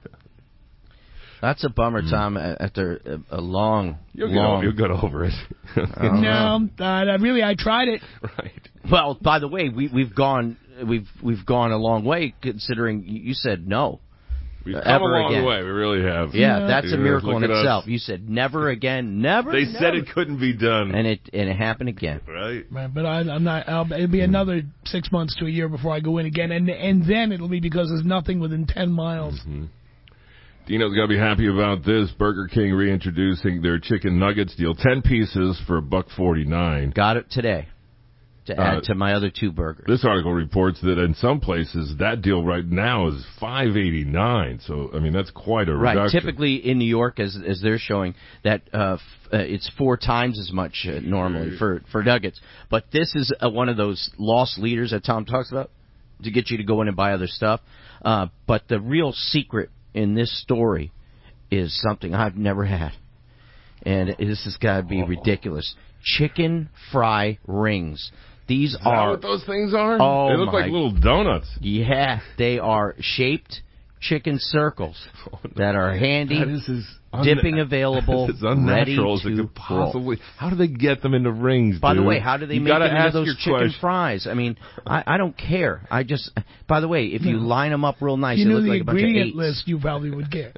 That's a bummer, Tom. After a long, you'll get over it. No, I tried it. Right. Well, by the way, we've gone a long way considering you said no. We've come a long again. way. We really have. Yeah, that's a miracle in itself. You said never again, never. They said it couldn't be done, and it happened again. Right. But I'm not. It'll be another 6 months to a year before I go in again, and then it'll be because there's nothing within 10 miles. Mm-hmm. Dino's got to be happy about this. Burger King reintroducing their chicken nuggets deal. 10 pieces for $1.49. Got it today to add to my other 2 burgers. This article reports that in some places that deal right now is $5.89. So, I mean, that's quite a reduction. Right. Typically in New York, as they're showing, that it's 4 times as much normally for nuggets. But this is one of those lost leaders that Tom talks about to get you to go in and buy other stuff. But the real secret in this story is something I've never had. And this has got to be ridiculous. Chicken fry rings. These are what those things are? Oh, they look like little donuts. Yeah, they are shaped chicken circles that are handy, dipping available, it's unnatural ready to possibly. How do they get them into rings? By dude? the way, how do they make it into those chicken fries? I mean, I don't care. I just. By the way, if you line them up real nice, you they know look the like a bunch of ingredient 8s. list you probably would get.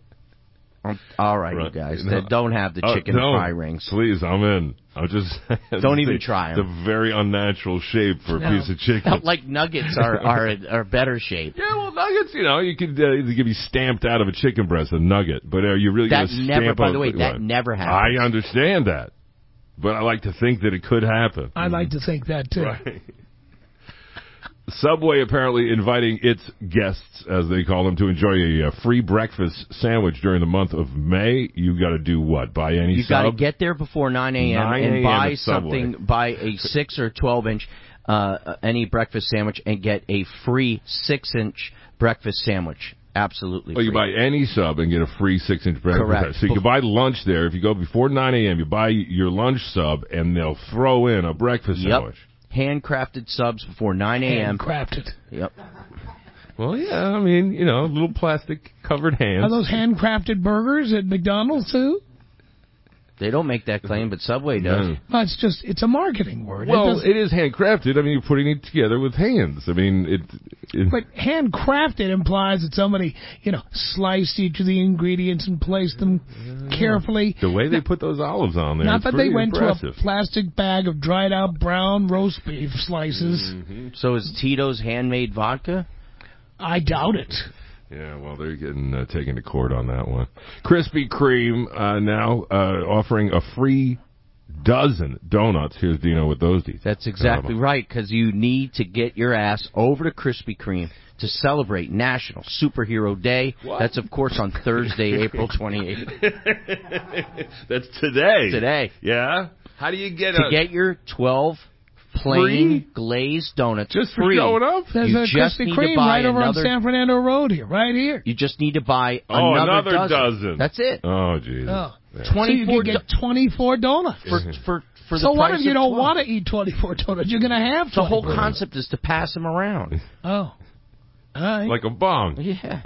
All right, you guys that don't have the chicken fry rings. Please, I'm in. I'm just don't even try them. It's a very unnatural shape for a piece of chicken. Like nuggets are better shaped. Yeah, well, nuggets, you could they could be stamped out of a chicken breast, a nugget. But are you really going to stamp? By the way, that never happens. I understand that, but I like to think that it could happen. I like to think that too. Right. Subway apparently inviting its guests, as they call them, to enjoy a free breakfast sandwich during the month of May. You got to do what? Buy any You got to get there before 9 a.m. and buy something. Buy a 6 or 12-inch any breakfast sandwich and get a free 6-inch breakfast sandwich. Absolutely. Well, you buy any sub and get a free 6-inch breakfast. Correct. So you can buy lunch there. If you go before 9 a.m., you buy your lunch sub, and they'll throw in a breakfast sandwich. Handcrafted subs before 9 a.m. Handcrafted. Yep. Well, yeah, I mean, little plastic-covered hands. Are those handcrafted burgers at McDonald's, too? They don't make that claim, but Subway does. No. Well, it's a marketing word. Well, it is handcrafted. I mean, you're putting it together with hands. I mean, But handcrafted implies that somebody, sliced each of the ingredients and placed them carefully. The way they put those olives on there, not that they went impressive. to a plastic bag of dried-out brown roast beef slices. Mm-hmm. So is Tito's handmade vodka? I doubt it. Yeah, well, they're getting taken to court on that one. Krispy Kreme now offering a free dozen donuts. Here's Dino with those details. That's exactly right, because you need to get your ass over to Krispy Kreme to celebrate National Superhero Day. What? That's, of course, on Thursday, April 28th. That's today. Today. Yeah? How do you get get your 12 plain glazed donuts just free? For showing up? There's you a just Krispy need Kreme to buy right over on another, San Fernando Road here, right here. You just need to buy another dozen. That's it. Oh, Jesus. Oh. Yeah. 24 so you can get 24 donuts. For so the what price if you of don't 12? want to eat 24 donuts? You're going to have 24. The whole concept is to pass them around. Oh. All right. Like a bong. Yeah.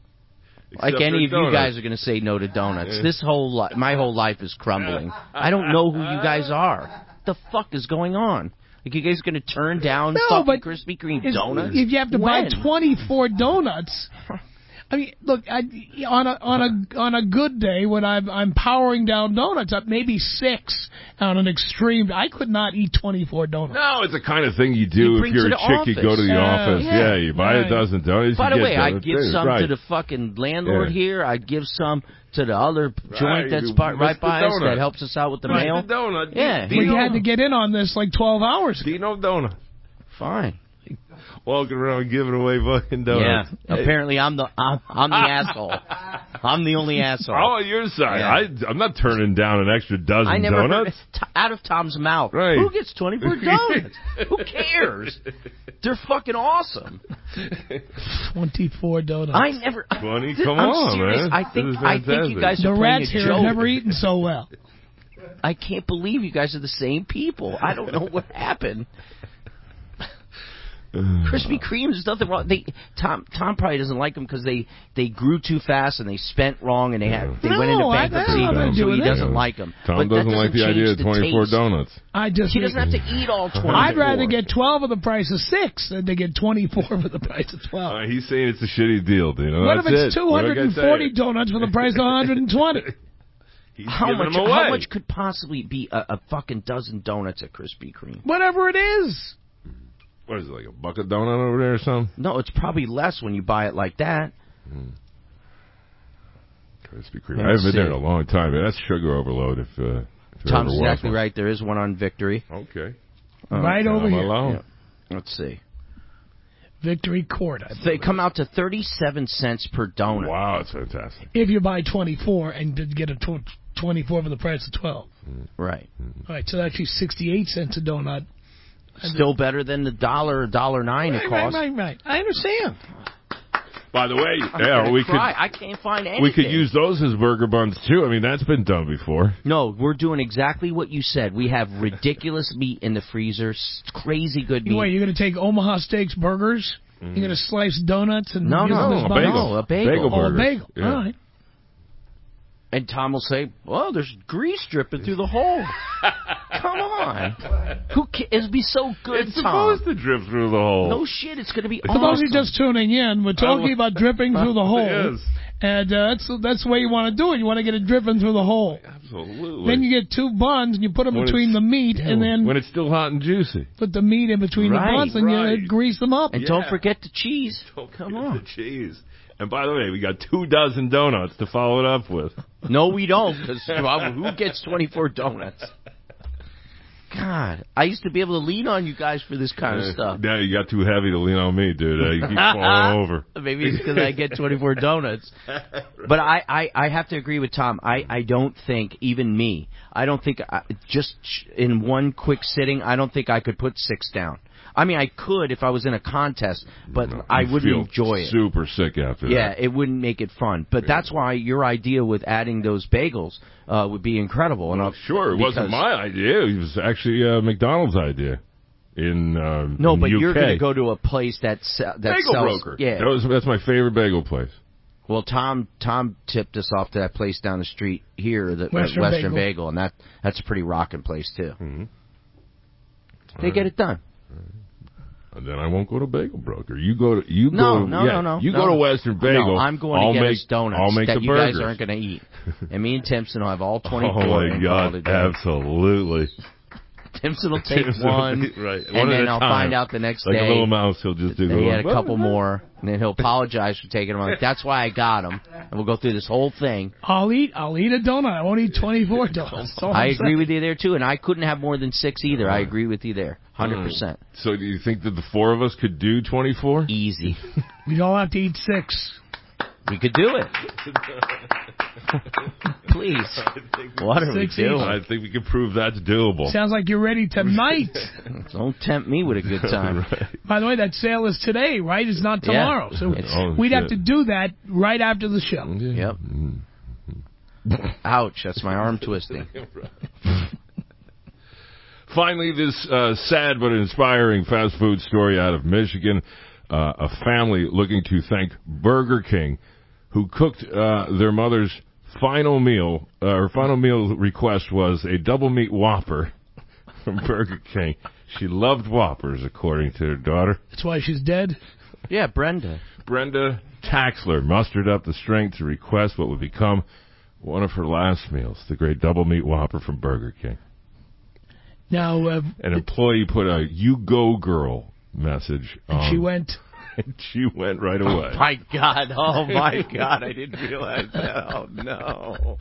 Like any of you guys are going to say no to donuts. This my whole life is crumbling. I don't know who you guys are. What the fuck is going on? Like, you guys going to turn down fucking Krispy Kreme donuts? If you have to buy 24 donuts, I mean, look, on a good day when I'm powering down donuts, maybe 6 on an extreme. I could not eat 24 donuts. No, it's the kind of thing you do if you're a chick. You go to the office. Yeah, you buy a dozen donuts. By the way, I'd give things. some Right. to the fucking landlord here. I'd give some to the other joint that's right by us that helps us out with the mail. The donut. Yeah, we had to get in on this like 12 hours ago. Dino Donut. Fine. Walking around giving away fucking donuts. Yeah, apparently I'm the asshole. I'm the only asshole. I'm on your side. Yeah. I'm not turning down an extra dozen I never donuts. Heard out of Tom's mouth. Right. Who gets 24 donuts? Who cares? They're fucking awesome. 24 donuts. I never. 20. I'm on, serious. man. I think you guys are the playing rats a here joke. have never eaten so well. I can't believe you guys are the same people. I don't know what happened. Krispy Kremes, there's nothing wrong. Tom probably doesn't like them because they grew too fast and they spent wrong and they went into bankruptcy, so he doesn't like them. Tom doesn't like the idea of 24 donuts. He doesn't have to eat all 24. I'd rather get 12 for the price of 6 than to get 24 for the price of 12. He's saying it's a shitty deal, dude. What if it's 240 donuts for the price of 120? How much could possibly be a fucking dozen donuts at Krispy Kreme? Whatever it is. What is it, like a bucket donut over there or something? No, it's probably less when you buy it like that. Krispy Kreme. I haven't been there in a long time. That's sugar overload. If Tom's exactly right. There is one on Victory. Okay. Right over here. Yeah. Let's see. Victory Court. They come out to 37 cents per donut. Wow, that's fantastic. If you buy 24 and get a 24 for the price of 12. Right. All right, so that's actually 68 cents a donut. Still better than the $1.09 it costs. Right. I understand. By the way, I can't find anything. We could use those as burger buns too. I mean, that's been done before. No, we're doing exactly what you said. We have ridiculous meat in the freezer, crazy good meat. Wait, you're going to take Omaha Steaks burgers? You're going to slice donuts and a bagel. A bagel. Burger. A bagel. Yeah. All right. And Tom will say, well, there's grease dripping through the hole. Come on. It'll be so good, It's Tom. supposed to drip through the hole. No shit, it's going to be For awesome. those who are just tuning in, we're talking about dripping through the hole. Yes. And that's the way you want to do it. You want to get it dripping through the hole. Absolutely. Then you get 2 buns and you put them between the meat and then... When it's still hot and juicy. Put the meat in between the buns and you grease them up. And don't forget the cheese. Come on. The cheese. And by the way, we got 24 donuts to follow it up with. No, we don't, because who gets 24 donuts? God, I used to be able to lean on you guys for this kind of stuff. Now you got too heavy to lean on me, dude. You keep falling over. Maybe it's because I get 24 donuts. But I have to agree with Tom. I don't think, even me, I don't think, just in one quick sitting, I don't think I could put 6 down. I mean, I could if I was in a contest, but I wouldn't enjoy it. Super sick after that. Yeah, it wouldn't make it fun. But that's why your idea with adding those bagels would be incredible. And sure, it wasn't my idea. It was actually McDonald's idea. But you're going to go to a place that Bagel sells. Broker. Yeah, that's my favorite bagel place. Well, Tom tipped us off to that place down the street here, the Western Bagel, and that's a pretty rocking place too. Mm-hmm. They get it done. And then I won't go to Bagel Broker. You go to No. You go to Western Bagel. No, I'm going to get us donuts I'll make that the you burgers. guys aren't going to eat. And me and Timpson will have all 24. Oh my God! Absolutely. Timpson will take one, right. and then I'll find out the next day. Like a little mouse, he'll just do. He had a couple more, and then he'll apologize for taking them. Like, that's why I got them, and we'll go through this whole thing. I'll eat a donut. I won't eat 24 donuts. I agree with you there too, and I couldn't have more than 6 either. I agree with you there, 100%. So, do you think that the 4 of us could do 24? Easy. We all have to eat 6. We could do it. Please. What are we doing? I think we can prove that's doable. Sounds like you're ready tonight. Don't tempt me with a good time. Right. By the way, that sale is today, right? It's not tomorrow. Yeah. So we'd have to do that right after the show. Yep. Ouch, that's my arm twisting. Finally, this sad but inspiring fast food story out of Michigan. A family looking to thank Burger King, who cooked their mother's final meal. Her final meal request was a double meat Whopper from Burger King. She loved Whoppers, according to her daughter. That's why she's dead? Yeah, Brenda. Brenda Taxler mustered up the strength to request what would become one of her last meals, the great double meat Whopper from Burger King. Now, an employee put a "You go, girl" message on. And she went. And she went right away. Oh, my God. Oh, my God. I didn't realize that. Oh, no.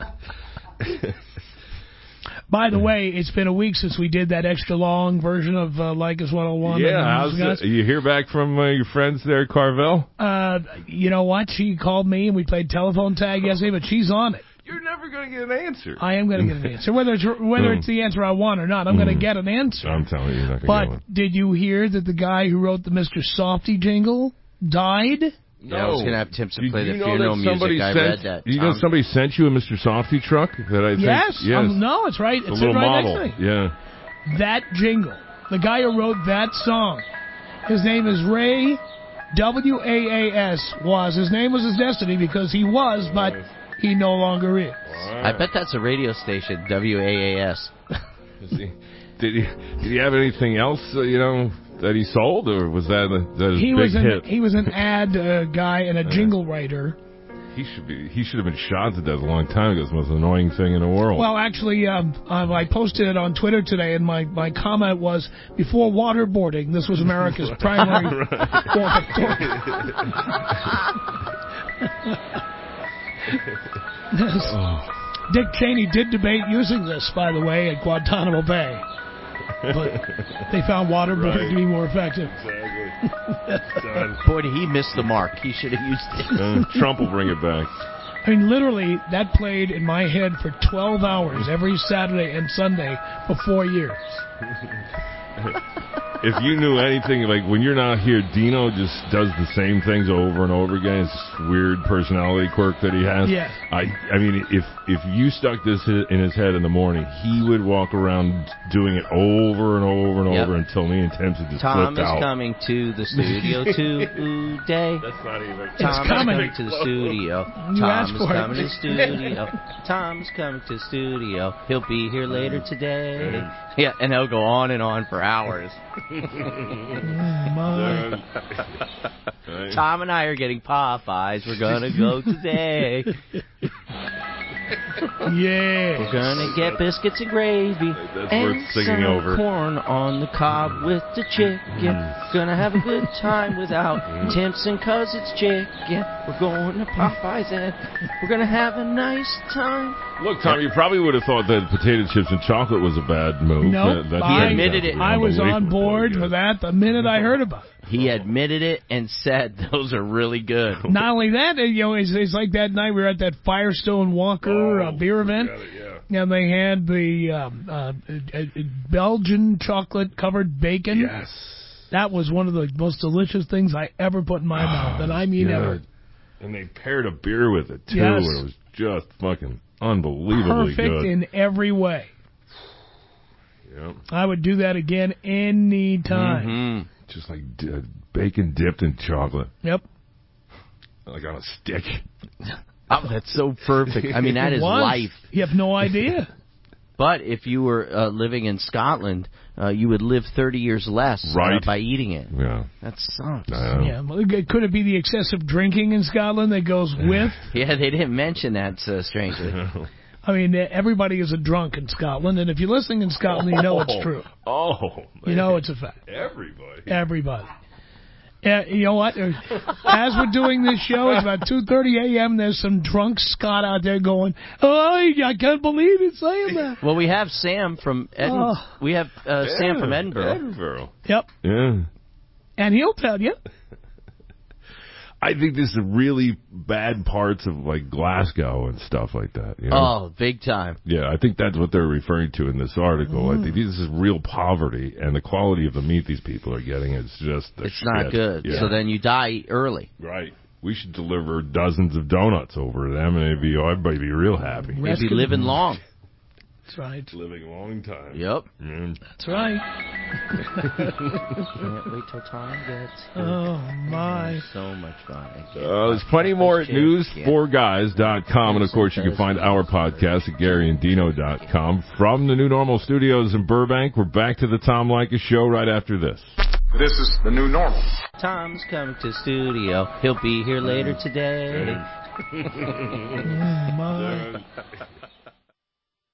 By the way, it's been a week since we did that extra long version of Leykis 101. Yeah, you hear back from your friends there at Carvel? You know what? She called me and we played telephone tag yesterday, but she's on it. You're never going to get an answer. I am going to get an answer. Whether it's the answer I want or not, I'm going to get an answer. I'm telling you, you're not going to get one. But did you hear that the guy who wrote the Mr. Softy jingle died? No. Yeah, I was going to have Tim to play the funeral music. I read that. You know somebody sent you a Mr. Softy truck? That I think, yes. No, it's right. It's a little right model. next to me. Yeah. That jingle. The guy who wrote that song. His name is Ray WAAS. His name was his destiny because he was, but he no longer is. Wow. I bet that's a radio station, WAAS. Did he have anything else, that he sold, or was that his big hit? He was an ad guy and a jingle writer. He should have been shot to death a long time ago. It's the most annoying thing in the world. Well, actually, I posted it on Twitter today, and my comment was, before waterboarding, this was America's primary form of torture. Dick Cheney did debate using this, by the way, at Guantanamo Bay. But they found waterboarding to be more effective. Exactly. Boy, did he miss the mark. He should have used it. Trump will bring it back. I mean, literally, that played in my head for 12 hours every Saturday and Sunday for 4 years. If you knew anything, like when you're not here, Dino just does the same things over and over again. It's this weird personality quirk that he has. Yeah. I mean, if you stuck this in his head in the morning, he would walk around doing it over and over and over until me and Tim just Tom flipped out. Tom is coming to the studio today. That's not even. Tom is coming to the studio. Tom is coming to the studio. Tom is coming to the studio. He'll be here later today. Yeah, and he'll go on and on for hours. Tom and I are getting Popeyes. We're gonna go today. Yeah. We're gonna get biscuits and gravy. That's and worth singing some over. corn on the cob with the chicken. Gonna have a good time without Timpson, cause it's chicken. We're going to Popeyes and we're gonna have a nice time. Look, Tom, you probably would have thought that potato chips and chocolate was a bad move. No, he admitted it. I was on board for that the minute I heard about it. He admitted it and said those are really good. Not only that, it's like that night we were at that Firestone Walker beer event. And they had the Belgian chocolate-covered bacon. Yes. That was one of the most delicious things I ever put in my mouth, and I mean ever. And they paired a beer with it, too, yes. and it was just fucking unbelievably perfect good. in every way. Yep. I would do that again any time. Mm-hmm. Just like bacon dipped in chocolate. Yep. Like on a stick. Oh, that's so perfect. I mean, that is life. You have no idea. But if you were living in Scotland, you would live 30 years less by eating it. Yeah. That sucks. Yeah. Could it be the excessive drinking in Scotland that goes with? Yeah, they didn't mention that, strangely. I mean, everybody is a drunk in Scotland, and if you're listening in Scotland, you know it's true. Oh, man. You know it's a fact. Everybody. You know what? As we're doing this show, it's about 2:30 a.m., there's some drunk Scot out there going, oh, I can't believe it's saying that. Well, we have Sam from Edinburgh. We have Sam from Edinburgh. Yep. Yeah. And he'll tell you. I think this is really bad parts of, like, Glasgow and stuff like that. You know? Oh, big time. Yeah, I think that's what they're referring to in this article. I think this is real poverty, and the quality of the meat these people are getting is just It's not good. Yeah. So then you die early. Right. We should deliver dozens of donuts over to them, and everybody be real happy. They'd be living long. That's right. Living a long time. Yep. That's right. Can't wait till time gets here. Oh, my. So much fun. There's plenty more at news4guys.com, and of course you can find our podcast at GaryandDino.com. From the New Normal Studios in Burbank, we're back to the Tom Leykis Show right after this. This is the new normal. Tom's coming to studio. He'll be here later today. Oh, my.